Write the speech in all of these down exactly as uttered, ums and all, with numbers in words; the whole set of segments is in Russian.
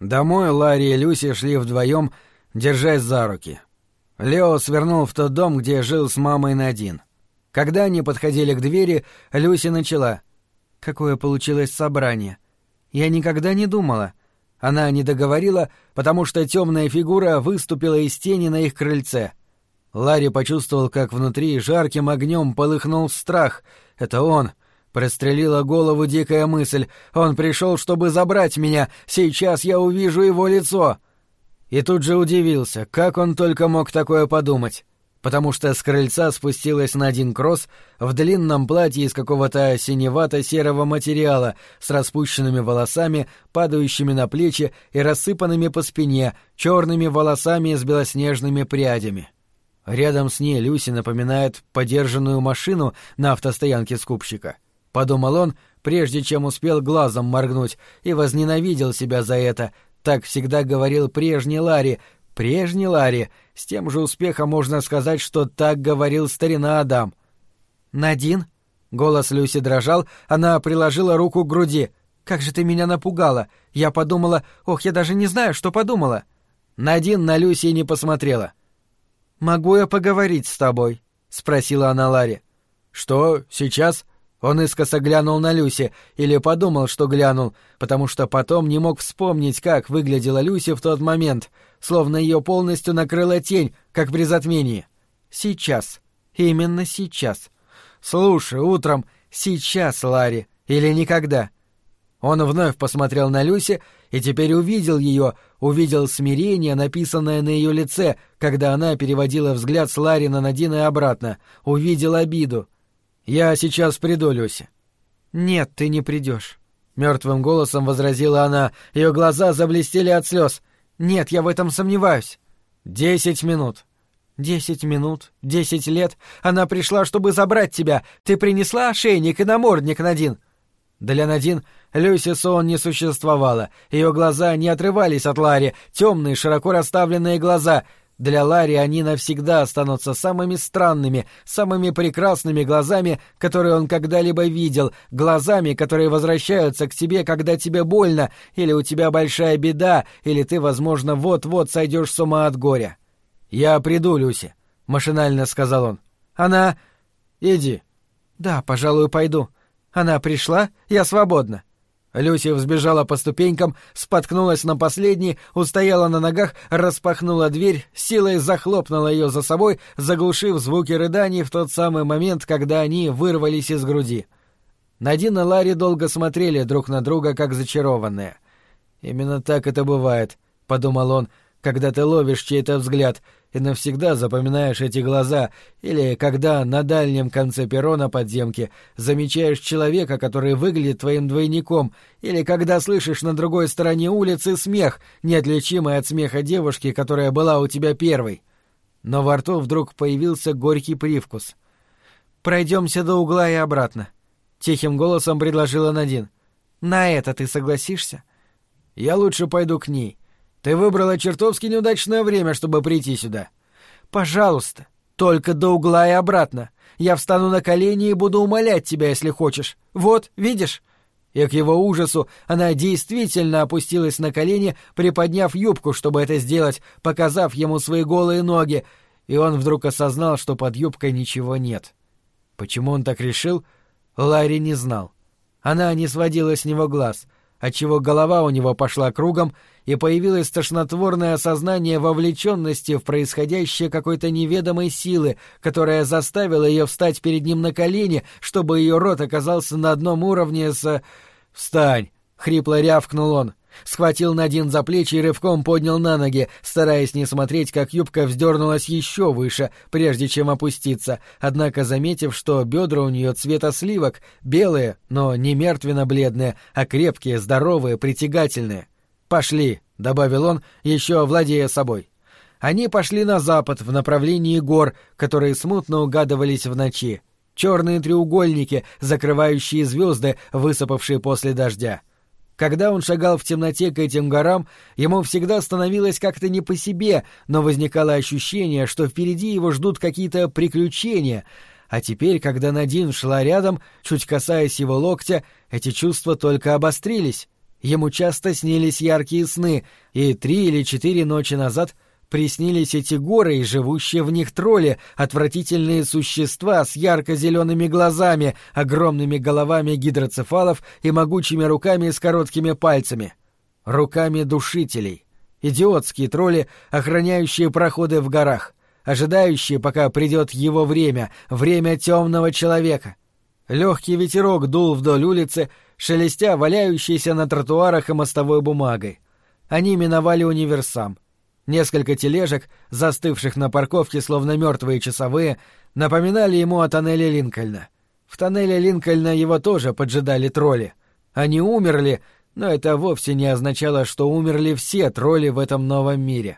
Домой Ларри и Люси шли вдвоем, держась за руки. Лео свернул в тот дом, где жил с мамой Надин. Когда они подходили к двери, Люси начала. «Какое получилось собрание? Я никогда не думала». Она не договорила, потому что темная фигура выступила из тени на их крыльце. Ларри почувствовал, как внутри жарким огнем полыхнул страх. Это он. Прострелила голову дикая мысль. Он пришел, чтобы забрать меня. Сейчас я увижу его лицо. И тут же удивился, как он только мог такое подумать. Потому что с крыльца спустилась Надин Кросс в длинном платье из какого-то синевато-серого материала, с распущенными волосами, падающими на плечи и рассыпанными по спине, черными волосами с белоснежными прядями. Рядом с ней Люси напоминает подержанную машину на автостоянке скупщика. Подумал он, прежде чем успел глазом моргнуть, и возненавидел себя за это. Так всегда говорил прежний Ларри. Прежний Ларри. С тем же успехом можно сказать, что так говорил старина Адам. «Надин?» — голос Люси дрожал, она приложила руку к груди. «Как же ты меня напугала! Я подумала... Ох, я даже не знаю, что подумала!» Надин на Люси не посмотрела. «Могу я поговорить с тобой?» — спросила она Ларри. «Что, сейчас?» Он искоса глянул на Люси, или подумал, что глянул, потому что потом не мог вспомнить, как выглядела Люси в тот момент, словно ее полностью накрыла тень, как при затмении. «Сейчас. Именно сейчас. Слушай, утром. Сейчас, Ларри. Или никогда». Он вновь посмотрел на Люси и теперь увидел ее, увидел смирение, написанное на ее лице, когда она переводила взгляд с Ларри на Надин и обратно, увидел обиду. «Я сейчас приду, Люси». «Нет, ты не придешь», — мертвым голосом возразила она. Ее глаза заблестели от слез. «Нет, я в этом сомневаюсь». «Десять минут». «Десять минут, десять лет. Она пришла, чтобы забрать тебя. Ты принесла ошейник и намордник, Надин?» Для Надин Люси Соун не существовало. Ее глаза не отрывались от Ларри, темные, широко расставленные глаза. Для Ларри они навсегда останутся самыми странными, самыми прекрасными глазами, которые он когда-либо видел, глазами, которые возвращаются к тебе, когда тебе больно, или у тебя большая беда, или ты, возможно, вот-вот сойдешь с ума от горя. «Я приду, Люси», — машинально сказал он. «Она...» «Иди». «Да, пожалуй, пойду. Она пришла, я свободна». Люси взбежала по ступенькам, споткнулась на последней, устояла на ногах, распахнула дверь, силой захлопнула ее за собой, заглушив звуки рыданий в тот самый момент, когда они вырвались из груди. Надин и Ларри долго смотрели друг на друга, как зачарованные. «Именно так это бывает», — подумал он, — «когда ты ловишь чей-то взгляд и навсегда запоминаешь эти глаза, или когда на дальнем конце перрона подземки замечаешь человека, который выглядит твоим двойником, или когда слышишь на другой стороне улицы смех, неотличимый от смеха девушки, которая была у тебя первой». Но во рту вдруг появился горький привкус. «Пройдемся до угла и обратно», — тихим голосом предложила Надин. «На это ты согласишься?» «Я лучше пойду к ней. Ты выбрала чертовски неудачное время, чтобы прийти сюда». «Пожалуйста, только до угла и обратно. Я встану на колени и буду умолять тебя, если хочешь. Вот, видишь?» И к его ужасу она действительно опустилась на колени, приподняв юбку, чтобы это сделать, показав ему свои голые ноги, и он вдруг осознал, что под юбкой ничего нет. Почему он так решил, Ларри не знал. Она не сводила с него глаз, отчего голова у него пошла кругом, и появилось тошнотворное осознание вовлеченности в происходящее какой-то неведомой силы, которая заставила ее встать перед ним на колени, чтобы ее рот оказался на одном уровне с... «Встань!» — хрипло рявкнул он. Схватил Надин за плечи и рывком поднял на ноги, стараясь не смотреть, как юбка вздернулась еще выше, прежде чем опуститься, однако заметив, что бедра у нее цвета сливок, белые, но не мертвенно-бледные, а крепкие, здоровые, притягательные. «Пошли», — добавил он, еще владея собой. Они пошли на запад, в направлении гор, которые смутно угадывались в ночи. Черные треугольники, закрывающие звезды, высыпавшие после дождя. Когда он шагал в темноте к этим горам, ему всегда становилось как-то не по себе, но возникало ощущение, что впереди его ждут какие-то приключения. А теперь, когда Надин шла рядом, чуть касаясь его локтя, эти чувства только обострились. Ему часто снились яркие сны, и три или четыре ночи назад приснились эти горы и живущие в них тролли, отвратительные существа с ярко-зелеными глазами, огромными головами гидроцефалов и могучими руками с короткими пальцами. Руками душителей. Идиотские тролли, охраняющие проходы в горах, ожидающие, пока придет его время, время темного человека. Легкий ветерок дул вдоль улицы, шелестя валяющейся на тротуарах и мостовой бумагой. Они миновали универсам. Несколько тележек, застывших на парковке, словно мертвые часовые, напоминали ему о тоннеле Линкольна. В тоннеле Линкольна его тоже поджидали тролли. Они умерли, но это вовсе не означало, что умерли все тролли в этом новом мире.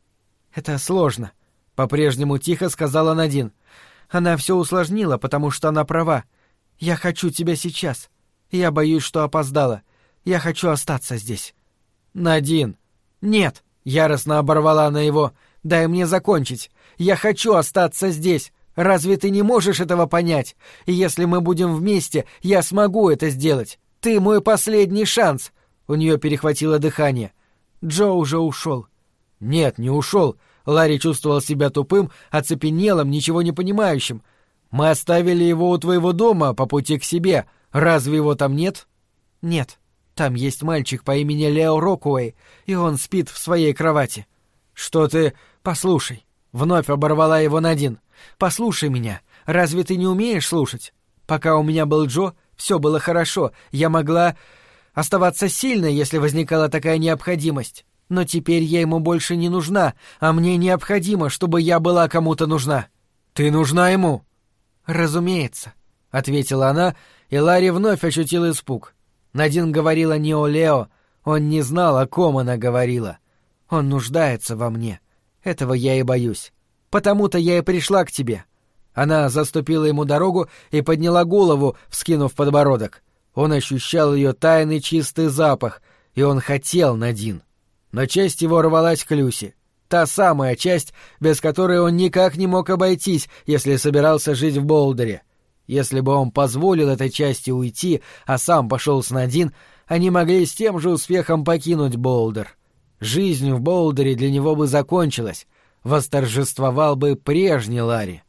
«Это сложно», — по-прежнему тихо сказала Надин. «Она все усложнила, потому что она права. Я хочу тебя сейчас. Я боюсь, что опоздала. Я хочу остаться здесь». «Надин!» «Нет!» — яростно оборвала она его. «Дай мне закончить. Я хочу остаться здесь. Разве ты не можешь этого понять? И если мы будем вместе, я смогу это сделать. Ты мой последний шанс!» У нее перехватило дыхание. «Джо уже ушел». «Нет, не ушел». Ларри чувствовал себя тупым, оцепенелым, ничего не понимающим. «Мы оставили его у твоего дома по пути к себе. Разве его там нет?» «Нет. Там есть мальчик по имени Лео Рокуэй, и он спит в своей кровати». «Что ты...» «Послушай». Вновь оборвала его Надин. «Послушай меня. Разве ты не умеешь слушать? Пока у меня был Джо, все было хорошо. Я могла оставаться сильной, если возникала такая необходимость. Но теперь я ему больше не нужна, а мне необходимо, чтобы я была кому-то нужна». «Ты нужна ему?» «Разумеется», — ответила она, и Ларри вновь ощутил испуг. Надин говорила не о Лео, он не знал, о ком она говорила. «Он нуждается во мне. Этого я и боюсь. Потому-то я и пришла к тебе». Она заступила ему дорогу и подняла голову, вскинув подбородок. Он ощущал ее тайный чистый запах, и он хотел Надин. Но часть его рвалась к Люси. Та самая часть, без которой он никак не мог обойтись, если собирался жить в Болдере. Если бы он позволил этой части уйти, а сам пошел с Надин, они могли с тем же успехом покинуть Болдер. Жизнь в Болдере для него бы закончилась. Восторжествовал бы прежний Ларри.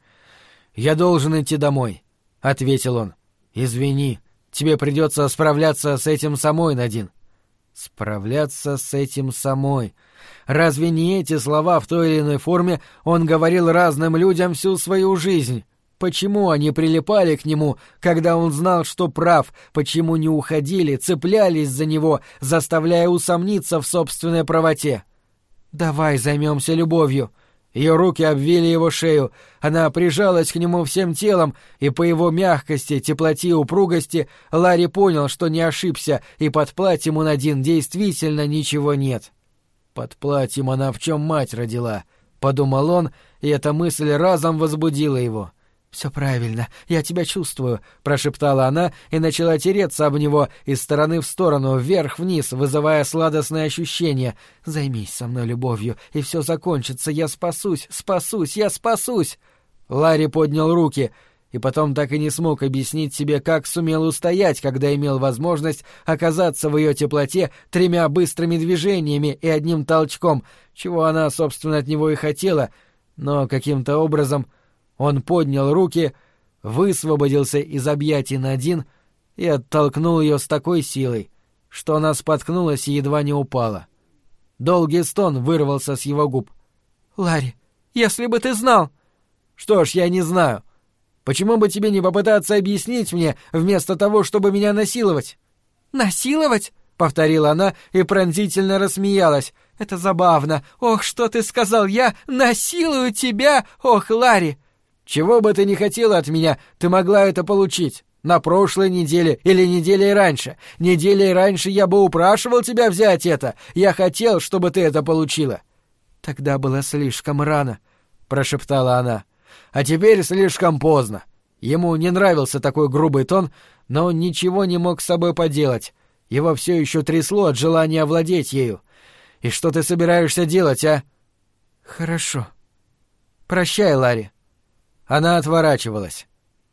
«Я должен идти домой», — ответил он. «Извини, тебе придется справляться с этим самой, Надин». «Справляться с этим самой». Разве не эти слова в той или иной форме он говорил разным людям всю свою жизнь? Почему они прилипали к нему, когда он знал, что прав? Почему не уходили, цеплялись за него, заставляя усомниться в собственной правоте? «Давай займемся любовью». Ее руки обвили его шею, она прижалась к нему всем телом, и по его мягкости, теплоте и упругости Ларри понял, что не ошибся, и под платьем у Надин действительно ничего нет. «Под платьем она в чем мать родила», — подумал он, и эта мысль разом возбудила его. «Все правильно, я тебя чувствую», — прошептала она и начала тереться об него из стороны в сторону, вверх-вниз, вызывая сладостные ощущения. «Займись со мной любовью, и все закончится. Я спасусь, спасусь, я спасусь!» Ларри поднял руки, и потом так и не смог объяснить себе, как сумел устоять, когда имел возможность оказаться в ее теплоте тремя быстрыми движениями и одним толчком, чего она, собственно, от него и хотела, но каким-то образом... Он поднял руки, высвободился из объятий Надин и оттолкнул ее с такой силой, что она споткнулась и едва не упала. Долгий стон вырвался с его губ. «Ларри, если бы ты знал...» «Что ж, я не знаю. Почему бы тебе не попытаться объяснить мне, вместо того, чтобы меня насиловать?» «Насиловать?» — повторила она и пронзительно рассмеялась. «Это забавно. Ох, что ты сказал! Я насилую тебя! Ох, Ларри!» «Чего бы ты ни хотела от меня, ты могла это получить. На прошлой неделе или неделей раньше. Неделей раньше я бы упрашивал тебя взять это. Я хотел, чтобы ты это получила». «Тогда было слишком рано», — прошептала она. «А теперь слишком поздно». Ему не нравился такой грубый тон, но он ничего не мог с собой поделать. Его все еще трясло от желания овладеть ею. «И что ты собираешься делать, а?» «Хорошо. Прощай, Ларри». Она отворачивалась.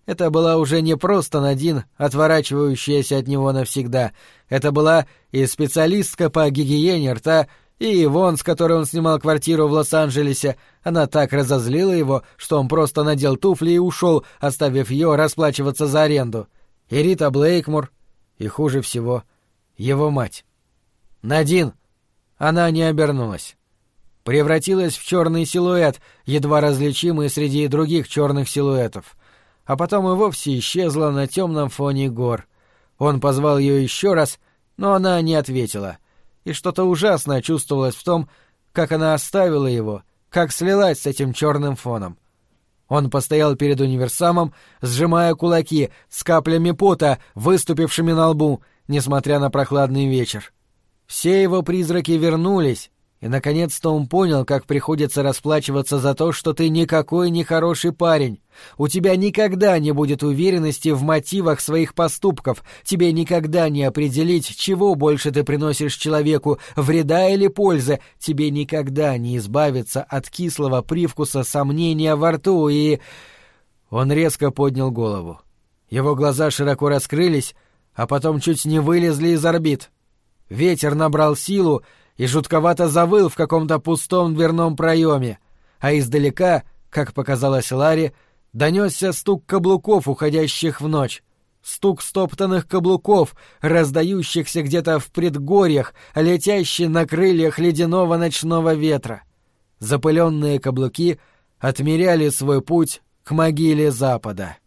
Это была уже не просто Надин, отворачивающаяся от него навсегда. Это была и специалистка по гигиене рта, и Ивон, с которой он снимал квартиру в Лос-Анджелесе. Она так разозлила его, что он просто надел туфли и ушел, оставив ее расплачиваться за аренду. И Рита Блейкмор, и хуже всего — его мать. «Надин!» Она не обернулась. Превратилась в черный силуэт, едва различимый среди других черных силуэтов. А потом и вовсе исчезла на темном фоне гор. Он позвал ее еще раз, но она не ответила. И что-то ужасное чувствовалось в том, как она оставила его, как слилась с этим черным фоном. Он постоял перед универсамом, сжимая кулаки, с каплями пота, выступившими на лбу, несмотря на прохладный вечер. Все его призраки вернулись, и наконец-то он понял, как приходится расплачиваться за то, что ты никакой не хороший парень. У тебя никогда не будет уверенности в мотивах своих поступков, тебе никогда не определить, чего больше ты приносишь человеку, вреда или пользы, тебе никогда не избавиться от кислого привкуса сомнения во рту, и... Он резко поднял голову. Его глаза широко раскрылись, а потом чуть не вылезли из орбит. Ветер набрал силу и жутковато завыл в каком-то пустом дверном проеме, а издалека, как показалось Ларе, донесся стук каблуков, уходящих в ночь, стук стоптанных каблуков, раздающихся где-то в предгорьях, летящий на крыльях ледяного ночного ветра. Запыленные каблуки отмеряли свой путь к могиле Запада.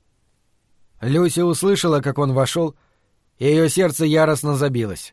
Люси услышала, как он вошел, и ее сердце яростно забилось.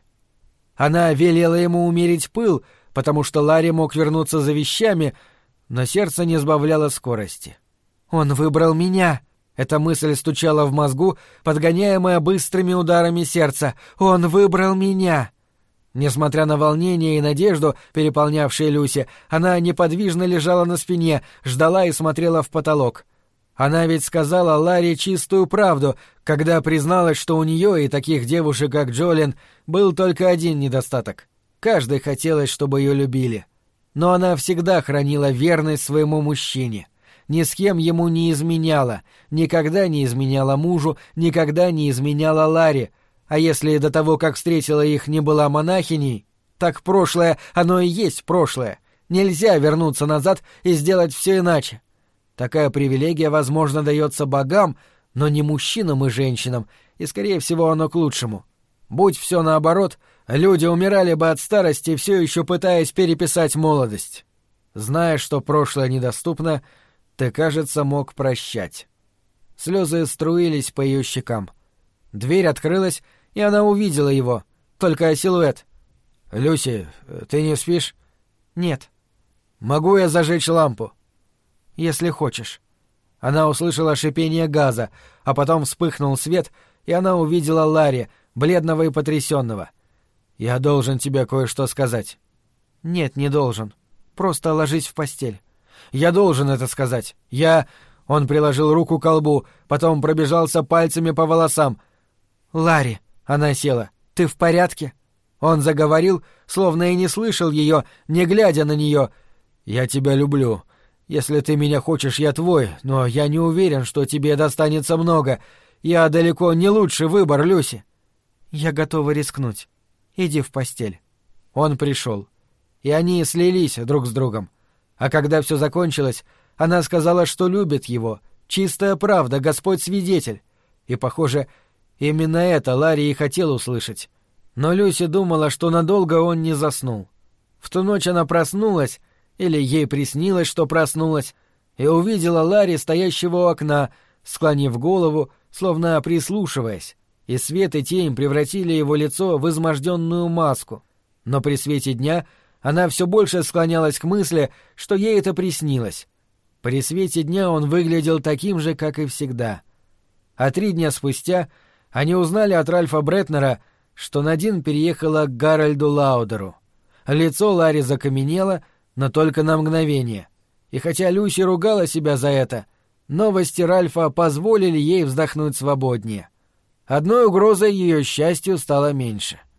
Она велела ему умерить пыл, потому что Ларри мог вернуться за вещами, но сердце не сбавляло скорости. «Он выбрал меня!» Эта мысль стучала в мозгу, подгоняемая быстрыми ударами сердца. «Он выбрал меня!» Несмотря на волнение и надежду, переполнявшие Люси, она неподвижно лежала на спине, ждала и смотрела в потолок. Она ведь сказала Ларе чистую правду, когда призналась, что у нее и таких девушек, как Джолин, был только один недостаток. Каждой хотелось, чтобы ее любили. Но она всегда хранила верность своему мужчине. Ни с кем ему не изменяла, никогда не изменяла мужу, никогда не изменяла Ларе. А если до того, как встретила их, не была монахиней, так прошлое, оно и есть прошлое. Нельзя вернуться назад и сделать все иначе. Такая привилегия, возможно, дается богам, но не мужчинам и женщинам, и, скорее всего, оно к лучшему. Будь все наоборот, люди умирали бы от старости, все еще пытаясь переписать молодость. Зная, что прошлое недоступно, ты, кажется, мог прощать. Слезы струились по ее щекам. Дверь открылась, и она увидела его, только силуэт. «Люси, ты не спишь?» «Нет». «Могу я зажечь лампу?» «Если хочешь». Она услышала шипение газа, а потом вспыхнул свет, и она увидела Ларри, бледного и потрясенного. «Я должен тебе кое-что сказать». «Нет, не должен. Просто ложись в постель». «Я должен это сказать. Я...» Он приложил руку к колбу, потом пробежался пальцами по волосам. «Ларри», — она села, — «ты в порядке?» Он заговорил, словно и не слышал ее, не глядя на нее. «Я тебя люблю. Если ты меня хочешь, я твой, но я не уверен, что тебе достанется много. Я далеко не лучший выбор, Люси». «Я готова рискнуть. Иди в постель». Он пришел. И они слились друг с другом. А когда все закончилось, она сказала, что любит его. Чистая правда, Господь свидетель. И, похоже, именно это Ларри и хотел услышать. Но Люси думала, что надолго он не заснул. В ту ночь она проснулась, или ей приснилось, что проснулась, и увидела Ларри, стоящего у окна, склонив голову, словно прислушиваясь, и свет и тень превратили его лицо в изможденную маску. Но при свете дня она все больше склонялась к мысли, что ей это приснилось. При свете дня он выглядел таким же, как и всегда. А три дня спустя они узнали от Ральфа Бретнера, что Надин переехала к Гарольду Лаудеру. Лицо Ларри закаменело, но только на мгновение. И хотя Люси ругала себя за это, новости Ральфа позволили ей вздохнуть свободнее. Одной угрозой ее счастью стало меньше —